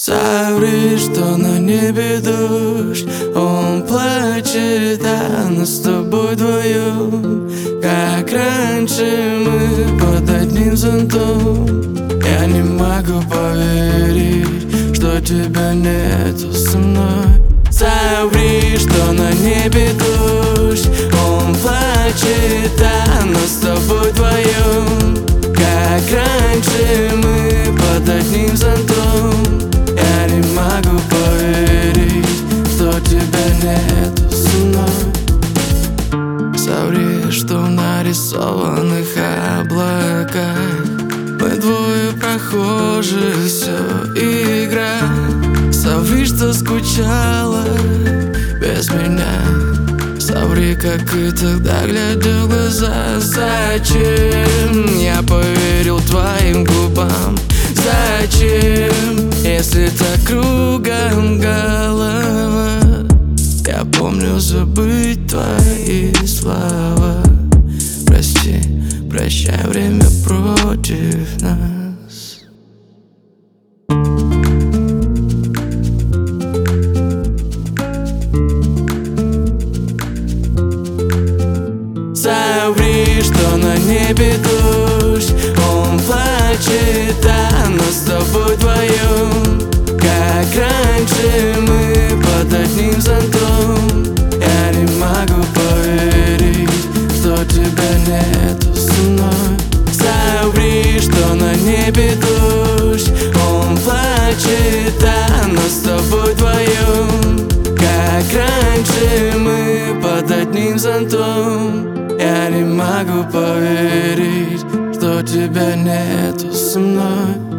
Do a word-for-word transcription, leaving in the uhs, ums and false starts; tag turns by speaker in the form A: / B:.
A: Соври, что на небе дождь, он плачет, а нас с тобой вдвоем, как раньше мы под одним зонтом. Я не могу поверить, что тебя нету со мной. Соври, что на небе дождь, он плачет, а нас с тобой вдвоем, как раньше мы под одним зонтом. Я не могу поверить, что тебя нету со мной. Соври, что в нарисованных облаках мы двое прохожих, все игра. Соври, что скучала без меня. Соври, как и тогда, глядя в глаза. Зачем я поверил твоим губам? Зачем, если так кругом голова? Я помню забыть твои слова. Прости, прощай, время против нас. Соври, что на небе дождь, он плачет, а нас с тобой вдвоем, как раньше мы под одним зонтом. Я не могу поверить, что тебя нету со мной. Соври, что на небе дождь, он плачет, а нас с тобой вдвоем, как раньше мы под одним зонтом. Я не могу поверить, что тебя нету со мной.